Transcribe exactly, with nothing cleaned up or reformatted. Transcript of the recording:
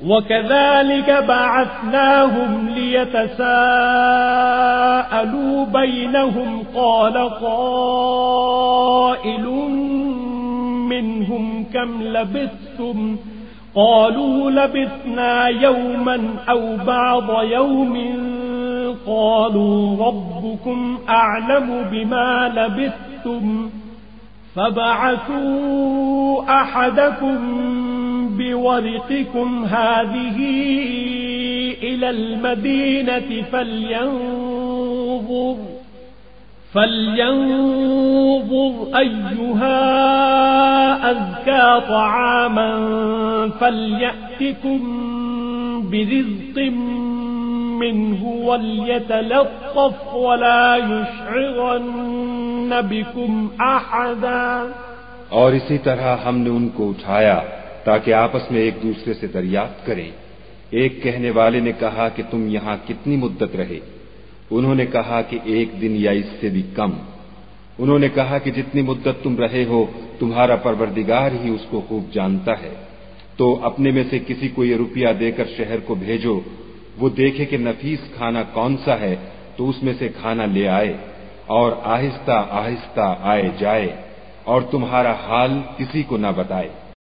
وَكَذَلِكَ بَعَثْنَاهُمْ لِيَتَسَاءَلُوا بَيْنَهُمْ قَالَ قَائِلٌ مِّنْهُمْ كَمْ لَبِثْتُمْ قَالُوا لَبِثْنَا يَوْمًا أَوْ بَعْضَ يَوْمٍ قَالُوا رَبُّكُمْ أَعْلَمُ بِمَا لَبِثْتُمْ فَبَعَثُوا أَحَدَكُمْ بِوَرِقِكُمْ هَذِهِ إِلَى الْمَدِينَةِ فَلْيَنظُرْ فَلْيَنظُرْ أَيُّهَا أَزْكَى طَعَامًا فَلْيَأْتِكُمْ بِرِزْقٍ مِّنْهُ وَلْيَتَلَطَّفْ وَلَا يُشْعِرَنَّ بِكُمْ أَحَدًا۔ اور اسی طرح ہم نے ان کو اٹھایا تاکہ آپس میں ایک دوسرے سے دریافت کریں۔ ایک کہنے والے نے کہا کہ تم یہاں کتنی مدت رہے؟ انہوں نے کہا کہ ایک دن یا اس سے بھی کم۔ انہوں نے کہا کہ جتنی مدت تم رہے ہو تمہارا پروردگار ہی اس کو خوب جانتا ہے، تو اپنے میں سے کسی کو یہ روپیہ دے کر شہر کو بھیجو، وہ دیکھے کہ نفیس کھانا کون سا ہے تو اس میں سے کھانا لے آئے، اور آہستہ آہستہ آئے جائے، اور تمہارا حال کسی کو نہ بتائے۔